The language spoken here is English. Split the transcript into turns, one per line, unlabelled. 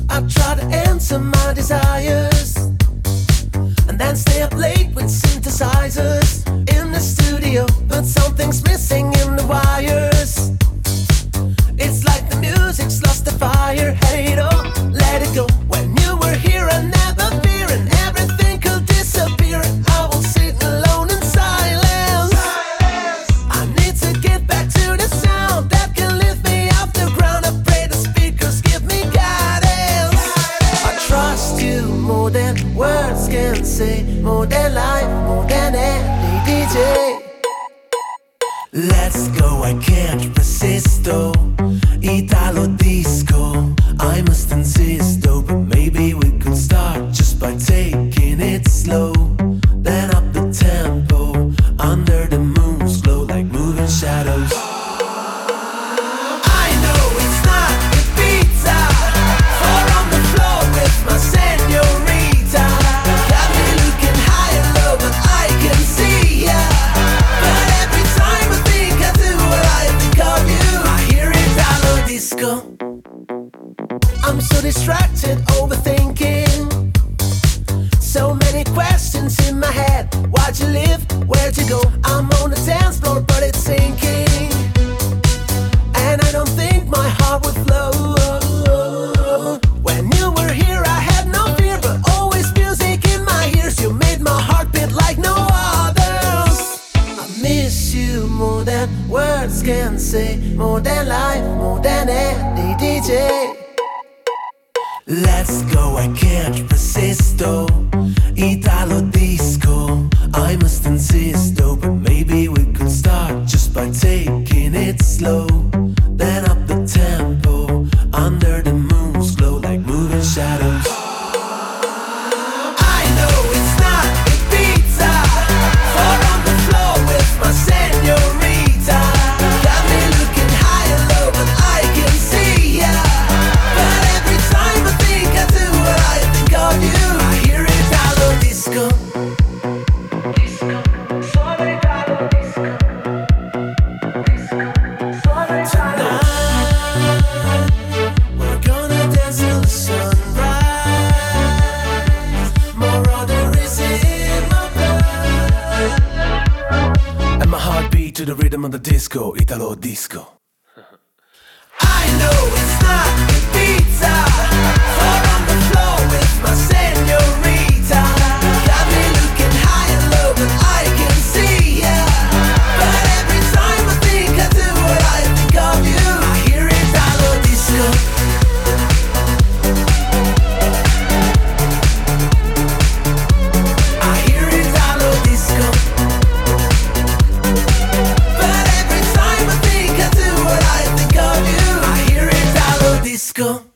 I try to answer my desires and then stay up late with synthesizers in the studio, but something's missing in the wires. It's like the music's lost the fire. Hey, don't let it go. When you were here, I never fear, and everything could disappear. I will sit alone in silence. I need to get back to the sound that can lift me off the ground. I pray the speakers give me guidance. I trust you more than words can say, more than life, more than any DJ. Let's go, I can't resist though. Italo disco, I must insist though. But maybe we could start just by taking it slow. Then up the tempo, under the moon's glow, like moving shadows. I know it's not the pizza, for on the floor with my señorita. Got me looking high and low, but I can see ya. But every time I think I do what I think of you, I hear Italo disco. I'm so distracted, overthinking. So many questions in my head. Why'd you live? Where'd you go? I'm on the dance floor, but it's sinking, and I don't think my heart would flow. When you were here, I had no fear, but always music in my ears. You made my heart beat like no others. I miss you more than words can say, more than life, more than any DJ. Let's go, I can't resist though. Italo disco, I must insist though. But maybe we could start just by taking it slow. Then up the tempo, under the moon's glow, like moving shadows. I know it's not the pizza, for on the floor with my señorita. Got me looking high and low, but I can see ya. But every time I think I do what I think of you, I hear Italo disco. We're gonna dance till the sunrise. More other is in my blood, and my heart beat to the rhythm of the disco, Italo disco. I know it's not the pizza, for on the floor with my señorita. Got me looking high and low, but I can see ya. But every time I think I do what I think of you, I hear Italo disco. I hear Italo disco. But every time I think I do what I think of you, I hear Italo disco.